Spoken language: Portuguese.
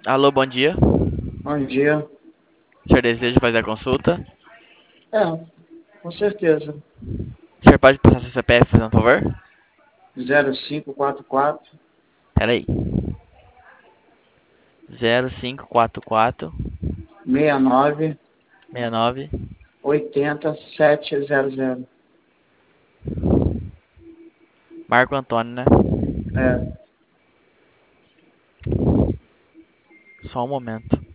Alô, bom dia. Bom dia. O senhor deseja fazer a consulta? É, com certeza. O senhor pode passar seu CPF, por favor? 0544 Pera aí. 0544 69 69. 80 700. Marco Antônio, né? É, Só um momento.